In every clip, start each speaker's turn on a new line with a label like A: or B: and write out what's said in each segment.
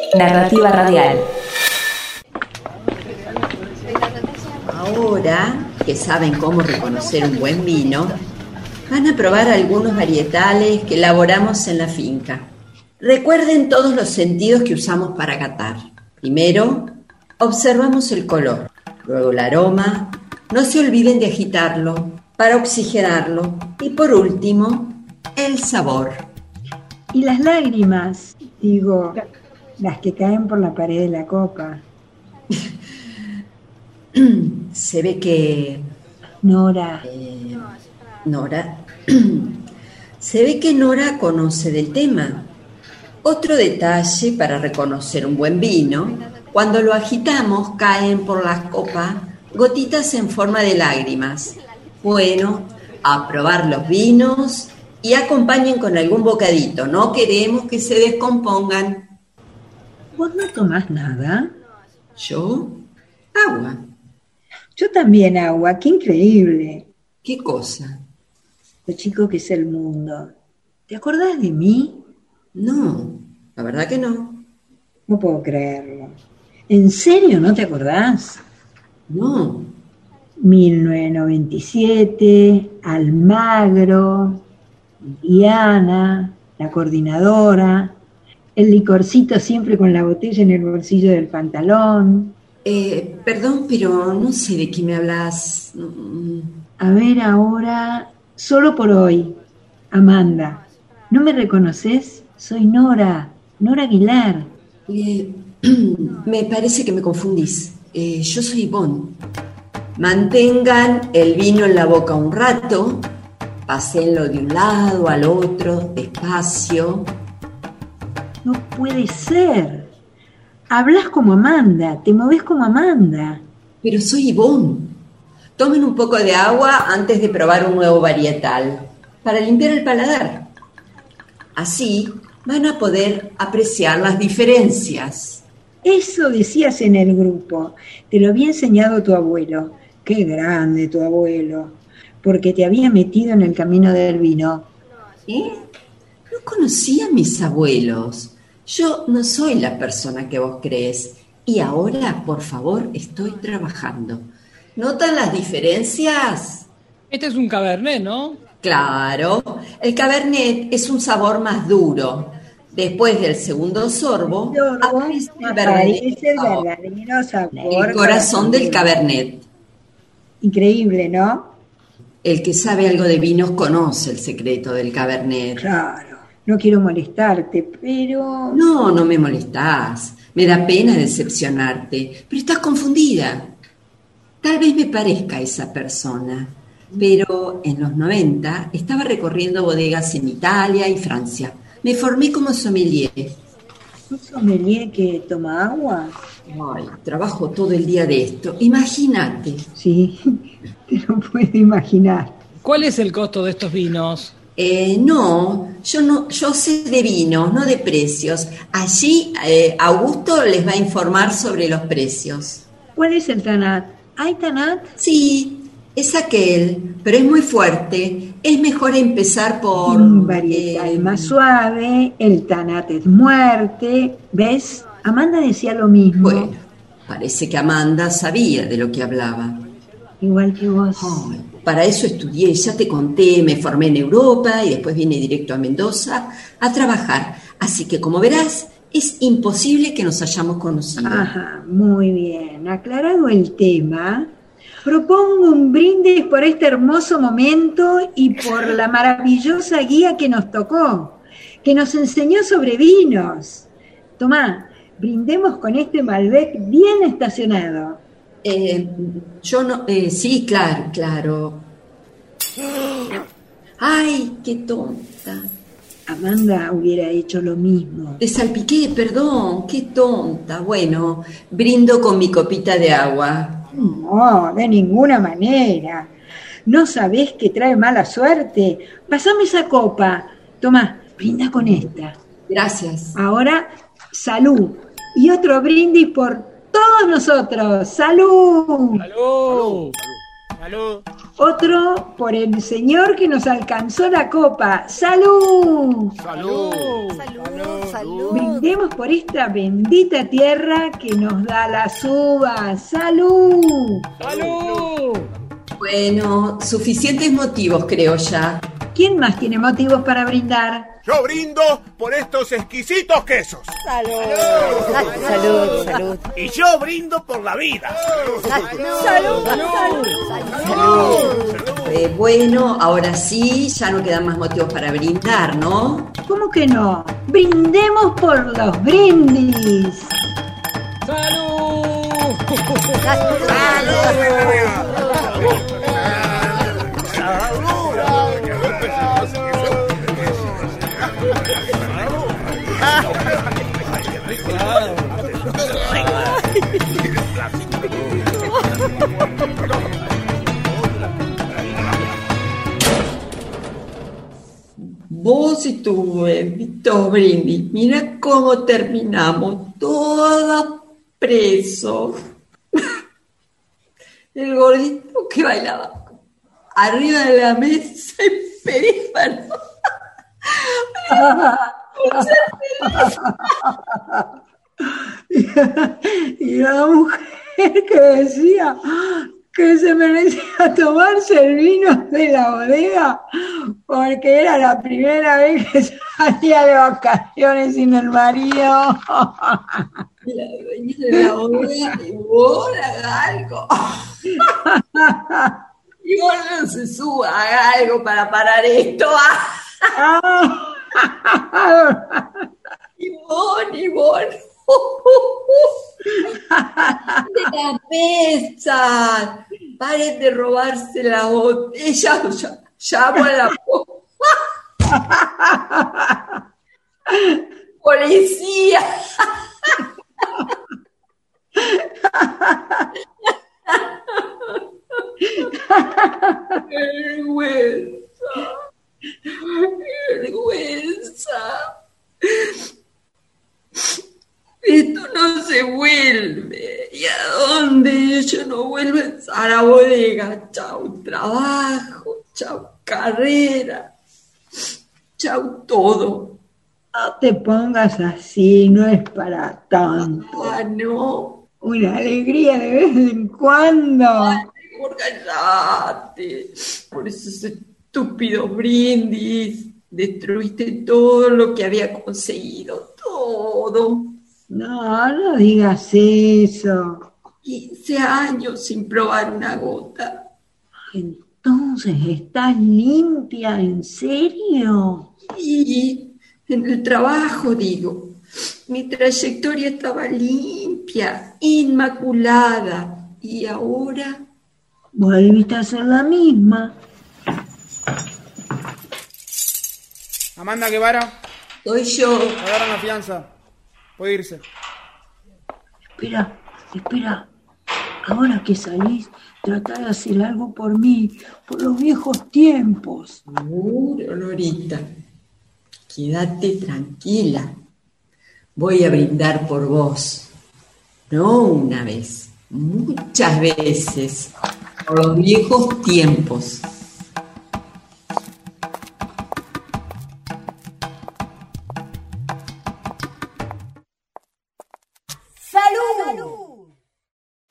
A: Narrativa radial.
B: Ahora que saben cómo reconocer un buen vino, van a probar algunos varietales que elaboramos en la finca. Recuerden todos los sentidos que usamos para catar. Primero, observamos el color, luego el aroma. No se olviden de agitarlo para oxigenarlo. Y por último, el sabor.
C: Y las lágrimas, digo, las que caen por la pared de la copa.
B: Se ve que...
C: Nora.
B: Se ve que Nora conoce del tema. Otro detalle para reconocer un buen vino: cuando lo agitamos caen por las copas gotitas en forma de lágrimas. Bueno, a probar los vinos y acompañen con algún bocadito. No queremos que se descompongan.
C: ¿Vos no tomás nada?
B: ¿Yo? Agua.
C: Yo también agua, qué increíble.
B: ¿Qué cosa?
C: Lo chico que es el mundo. ¿Te acordás de mí?
B: No, la verdad que no.
C: No puedo creerlo. ¿En serio no te acordás?
B: No.
C: 1997, Almagro, Diana, la coordinadora, el licorcito siempre con la botella en el bolsillo del pantalón.
B: Perdón, pero no sé de qué me hablas.
C: A ver ahora, solo por hoy, Amanda. ¿No me reconoces? Soy Nora Aguilar.
B: Me parece que me confundís. Yo soy Ivonne. Mantengan el vino en la boca un rato, pásenlo de un lado al otro, despacio.
C: No puede ser. Hablas como Amanda, te movés como Amanda.
B: Pero soy Ivonne. Tomen un poco de agua antes de probar un nuevo varietal, para limpiar el paladar. Así van a poder apreciar las diferencias.
C: Eso decías en el grupo. Te lo había enseñado tu abuelo. Qué grande tu abuelo. Porque te había metido en el camino del vino.
B: No conocía a mis abuelos. Yo no soy la persona que vos crees. Y ahora, por favor, estoy trabajando. ¿Notan las diferencias?
D: Este es un Cabernet, ¿no?
B: Claro, el Cabernet es un sabor más duro. Después del segundo sorbo, aparece el
C: verdadero sabor.
B: El corazón del Cabernet.
C: Increíble, ¿no?
B: El que sabe algo de vinos conoce el secreto del Cabernet.
C: Claro, no quiero molestarte, pero...
B: No me molestás. Me da pena decepcionarte, pero estás confundida. Tal vez me parezca esa persona, pero en los 90 estaba recorriendo bodegas en Italia y Francia. Me formé como sommelier.
C: ¿Un sommelier que toma agua?
B: Ay, trabajo todo el día de esto. Imagínate.
C: Sí, te lo puedo imaginar.
D: ¿Cuál es el costo de estos vinos?
B: Yo sé de vinos, no de precios. Allí Augusto les va a informar sobre los precios.
C: ¿Cuál es el Tanat? ¿Hay Tanat?
B: Sí, es aquel, pero es muy fuerte. Es mejor empezar por...
C: Un varietal más suave, el Tanat es muerte. ¿Ves? Amanda decía lo mismo.
B: Bueno, parece que Amanda sabía de lo que hablaba.
C: Igual que vos.
B: Ay, para eso estudié, ya te conté, me formé en Europa y después vine directo a Mendoza a trabajar. Así que, como verás, es imposible que nos hayamos conocido.
C: Ajá, muy bien. Aclarado el tema, propongo un brindis por este hermoso momento y por la maravillosa guía que nos tocó, que nos enseñó sobre vinos. Tomá, brindemos con este Malbec bien estacionado.
B: Sí, claro. ¡Ay, qué tonta!
C: Amanda hubiera hecho lo mismo.
B: Te salpiqué, perdón, qué tonta. Bueno, brindo con mi copita de agua.
C: No, de ninguna manera. ¿No sabés que trae mala suerte? Pasame esa copa. Tomá, brinda con esta.
B: Gracias.
C: Ahora, salud. Y otro brindis por todos nosotros. ¡Salud!
D: ¡Salud!
E: ¡Salud!
C: Otro por el señor que nos alcanzó la copa. ¡Salud!
A: ¡Salud!
E: Salud, salud.
C: Brindemos por esta bendita tierra que nos da las uvas. ¡Salud!
D: ¡Salud!
B: Bueno, suficientes motivos creo ya.
C: ¿Quién más tiene motivos para brindar?
A: Yo brindo por estos exquisitos quesos.
E: Salud. Salud, salud.
A: Y yo brindo por la vida.
E: Salud.
B: Bueno, ahora sí, ya no quedan más motivos para brindar, ¿no?
C: ¿Cómo que no? Brindemos por los brindis.
D: ¡Salud!
B: Vos y tu bendito brindis, mira cómo terminamos, todos presos. El gordito que bailaba arriba de la mesa en perífano.
C: Y la mujer que decía que se merecía tomarse el vino de la bodega porque era la primera vez que salía de vacaciones sin el marido.
B: La dueña de la bodega, y vos haga algo. Y vos no se suba, haga algo para parar esto. Y vos. De la mesa. Paren de robarse la botella. Llamo a la policía. Vergüenza. Esto no se vuelve. ¿Y a dónde? Yo no vuelvo a la bodega. Chau trabajo, chau carrera, chau todo.
C: No te pongas así, no es para tanto.
B: Ah, no.
C: Una alegría de vez en cuando.
B: Ay, por callate. Por esos estúpidos brindis. Destruiste todo lo que había conseguido. Todo.
C: No digas eso.
B: 15 años sin probar una gota.
C: Entonces, ¿estás limpia? ¿En serio?
B: Y en el trabajo, digo, mi trayectoria estaba limpia, inmaculada. Y ahora...
C: Volviste a ser la misma.
F: Amanda Guevara,
B: Soy yo.
F: agarran la fianza. Puede irse.
C: Espera. Ahora que salís, tratá de hacer algo por mí, por los viejos tiempos.
B: Seguro, Norita. Quédate tranquila. Voy a brindar por vos. No una vez, muchas veces. Por los viejos tiempos.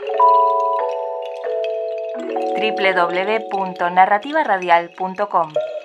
G: www.narrativaradial.com